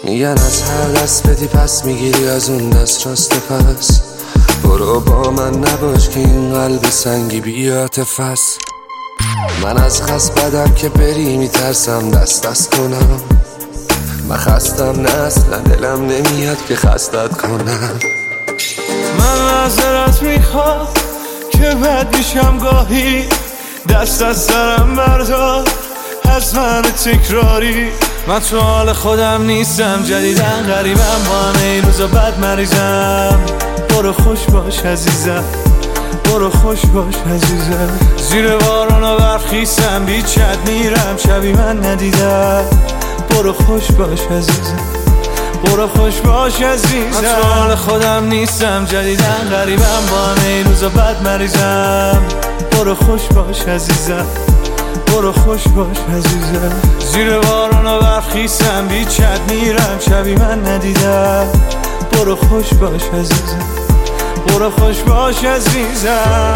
میگن از هر دست بدی پس میگیری از اون دست راست پس. برو با من نباش که این قلب سنگی بیاتف است. من از خست بدم که بری میترسم دست کنم. من خستم نه اصلا دلم نمیاد که خستت کنم. من معذرت میخوام که بد میشم گاهی، دست از سرم بردار از من تکراری. من تو حال خودم نیستم، جدیدن غریبم، با همه روزا بد مریضم. برو خوش باش عزیزم، برو خوش باش عزیزم. زیر باران و برف خیسم، بیچت میرم شبی من ندیدم. برو خوش باش عزیزم، برو خوش باش عزیزم. من تو حال خودم نیستم، جدیدن غریبم، با همه روزا بد مریضم. برو خوش باش عزیزم، برو خوش باش عزیزم. زیر باران و برف خیسم، بیچت میرم شبی من ندیدم. برو خوش باش عزیزم، برو خوش باش عزیزم.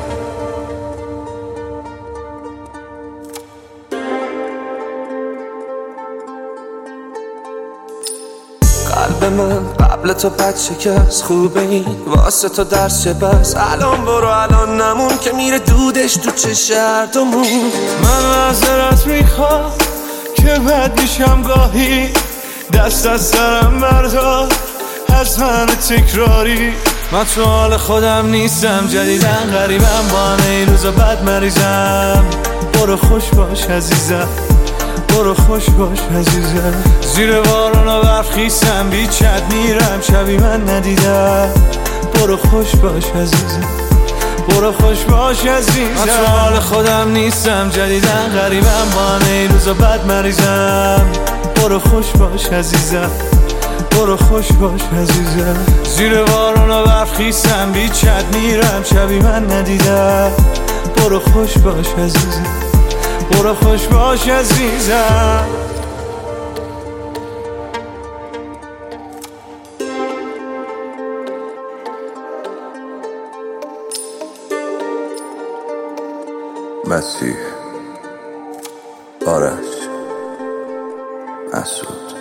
قلب من قبل تو بد شکست، خوبه این واسه تو درس چه بس. الان برو الان نمون که میره دودش تو چه هردمون. من معذرت میخوام که بد میشم گاهی، دست از سرم بردار از من تکراری. من تو حال خودم نیستم، جدیدن غریبم، با همه روزا بد مریضم. برو خوش باش عزیزم، برو خوش باش عزیزم. زیر باران و برف خیسم، بیچت میرم شبی من ندیدم. برو خوش باش عزیزم، برو خوش باش عزیزم. من تو حال خودم نیستم، جدیدن غریبم، با همه روزا بد مریضم. برو خوش باش عزیزم، برو خوش باش عزیزم. زیر باران و برف خیسم، بیچت میرم شبی من ندیدم. برو خوش باش عزیزم، برو خوش باش عزیزم. مسیح، آرش، مسعود.